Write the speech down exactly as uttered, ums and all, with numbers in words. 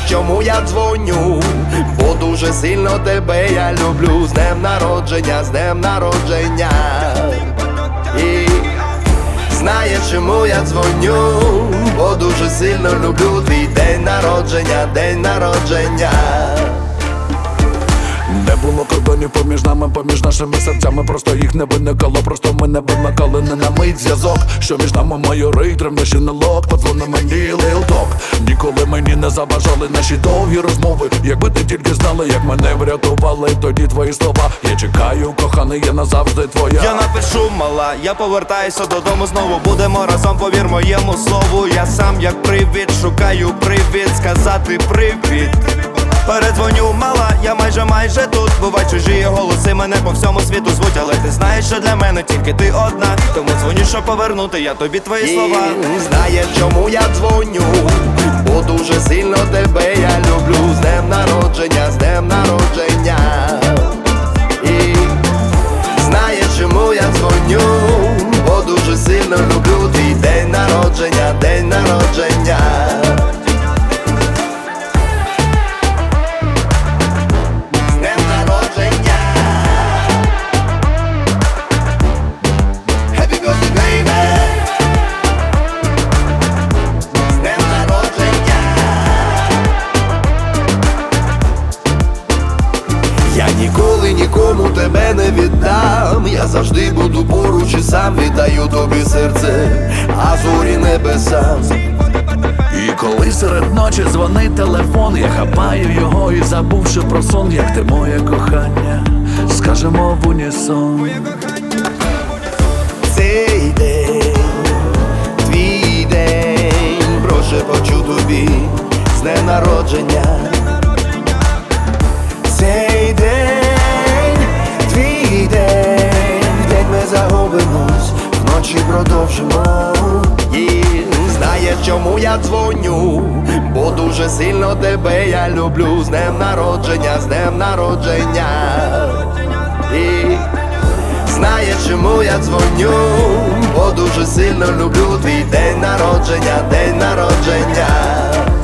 чому я дзвоню, бо дуже сильно тебе я люблю. З днем народження, з днем народження. І знаєш, чому я дзвоню, бо дуже сильно люблю твій день народження, день народження. Не було кордонів поміж нами, поміж нашими серцями. Просто їх не виникало, просто ми не вимикали не на мить зв'язок. Що між нами майорить, ревнощі не лок. Подзвони мені, лилток. Ніколи мені не заважали наші довгі розмови. Якби ти тільки знала, як мене врятували тоді твої слова. Я чекаю, коханий, я назавжди твоя. Я напишу, мала, я повертаюся додому знову. Будемо разом, повір моєму слову. Я сам як привід, шукаю привід сказати привіт. Передзвоню, мала, я майже майже тут. Бувають чужі голоси, мене по всьому світу звуть. Але ти знаєш, що для мене тільки ти одна. Тому дзвоню, щоб повернути я тобі твої слова. І знаєш, чому я дзвоню, бо дуже сильно тебе я люблю. З днем народження, з днем народження. І знаєш, чому я дзвоню, бо дуже сильно люблю твій день народження, день народження. Я ніколи нікому тебе не віддам. Я завжди буду поруч і сам віддаю тобі серце, а зорі небесам. І коли серед ночі дзвонить телефон, я хапаю його і забувши про сон. Як ти моє кохання, скажемо в унісон. Цей день, твій день, прошу почу тобі з днем народження. Цей день, твій день, в день ми загубимось, вночі продовжимо. І знаєш, чому я дзвоню, бо дуже сильно тебе я люблю. З днем народження, з днем народження. І знаєш, чому я дзвоню, бо дуже сильно люблю твій день народження, день народження.